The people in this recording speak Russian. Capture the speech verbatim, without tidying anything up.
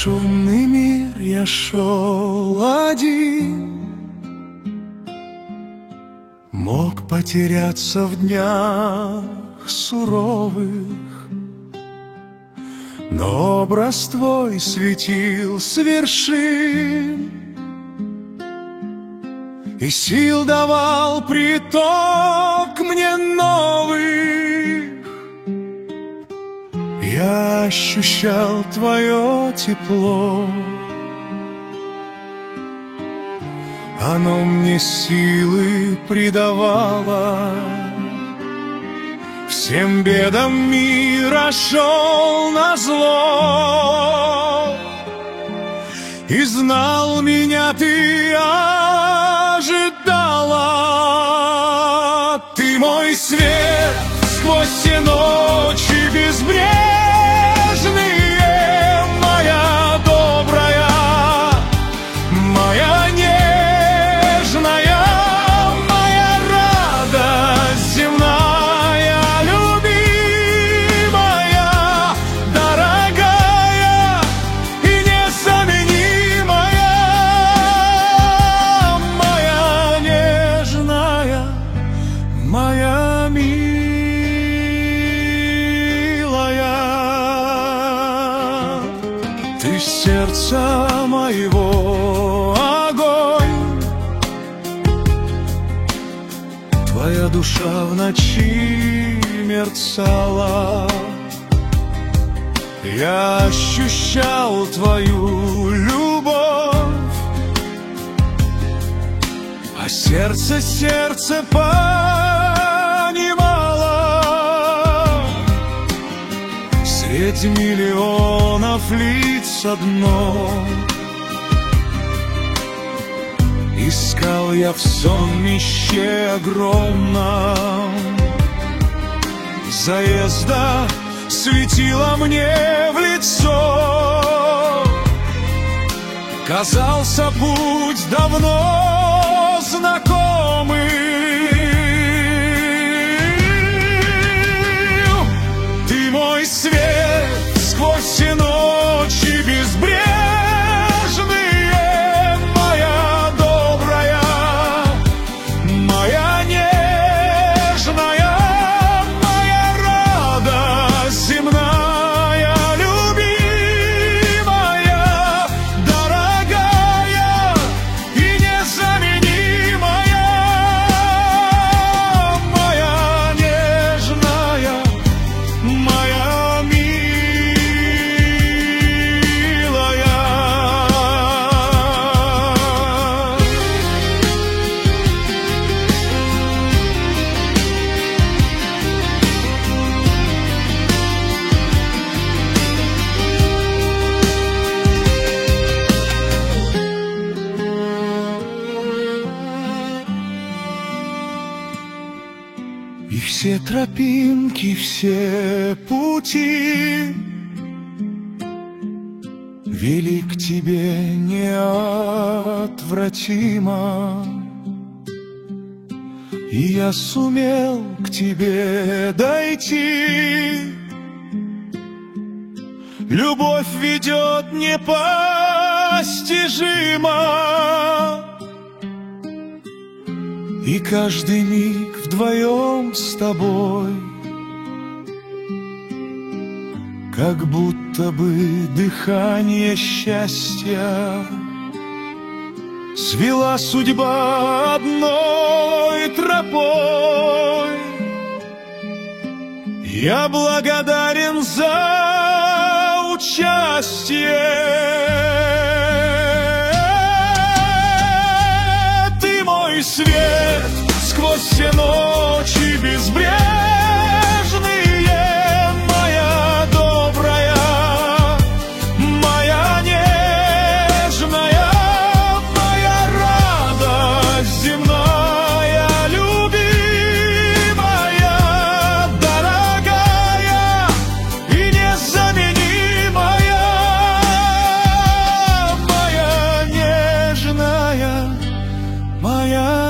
шумный мир я шел один, мог потеряться в днях суровых, но образ твой светил с вершин и сил давал приток мне новых. Я ощущал твое тепло, оно мне силы придавало. Всем бедам мира шел назло, и знал, меня ты ожидала. Ты мой свет сквозь все ночи безбрежные, моя добрая, моя нежная, моя радость земная, любимая, дорогая и незаменимая, моя нежная, моя милая. Ты сердца моего огонь, твоя душа в ночи мерцала. Я ощущал твою любовь, а сердце, сердце понимало. Средь миллионов лиц одно искал я в сонмище огромном. Заезда светила мне в лицо, казался путь давно знакомый. Ты мой свет сквозь все ночи безбрежные, моя добрая, моя нежная, моя радость земная, любимая, дорогая и незаменимая, моя нежная, моя милая. И все тропинки, все пути вели к тебе неотвратимо, и я сумел к тебе дойти. Любовь ведет непостижимо, и каждый миг вдвоем с тобой как будто бы дыхание счастья свела судьба одной тропой. Я благодарен за участие. Ты мой свет сквозь все ночи безбрежные, моя добрая, моя нежная, моя радость земная, любимая, дорогая и незаменимая, моя нежная, моя